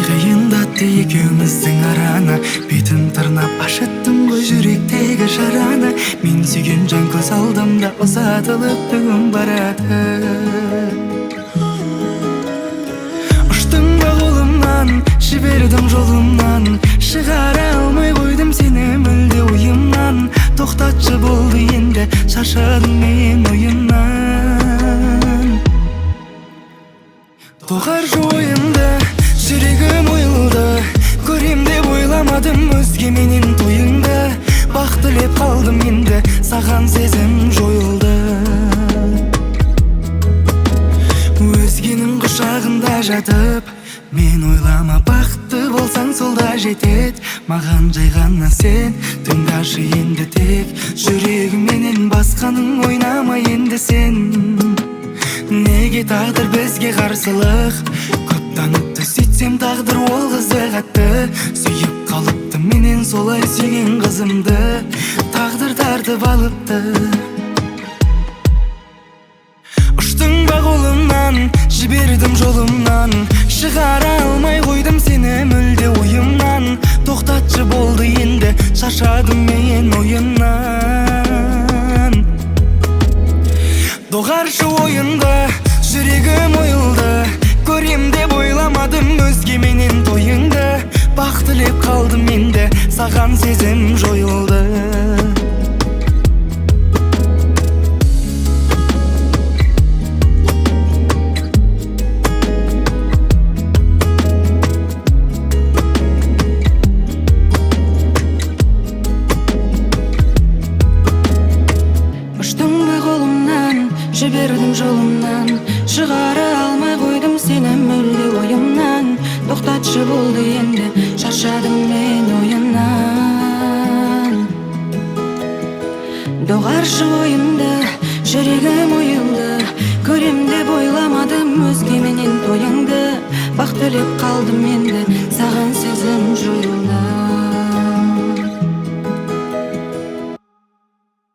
кыйындатты экөөбүздүн араны, бетин тырнап ашыттым го жүрөктөгү жараны. Мен сүйгөн жан көз алдымда узатылып бүгүн барады. Уштуң ба колумнан, жибердим жолумдан, чыгара алмай койдум сени мүлде оюмдан. Токтотчу болду энди, шаршадым мен оюндан. Догарчу оюнда жүрөгүм оюлду, көрөм деп ойламадым өзге менин тоюңда. Бак тилеп калдым энди, саган сезим жоюлду. Өзгенин кушагында жатып, мен ойлама бакытты болсаң сол да жетет. Маган жай гана сен, тыңдашы энди тек, жүрөгүм менен басканың ойнама энди сен. Неге тагдыр бизге карсылык, көп таныпты сөйтсем тагдыр ол кызды катты. Сүйүп калыптым менен солай сүйгөн кызымды, тагдыр тартып алыпты. Уштуң ба колумнан, жибердим жолумдан, чыгара алмай койдум сени мүлде оюмдан. Токтотчу болду энди, шаршадым мен оюндан. Догарчу оюнда жүрөгүм оюлду, көрөм деп ойламадым өзге менин тоюңда. Бак тилеп калдым энди, саган сезим жоюлду. Жибердим жолумдан, чыгара алмай койдум сени мүлде оюмдан. Токтотчу болду энди, шаршадым мен оюндан. Догарчу оюнда жүрөгүм оюлду, көрөм деп ойламадым өзге менен тоюңду. Бак тилеп калдым энди, саган сезим жоюлду.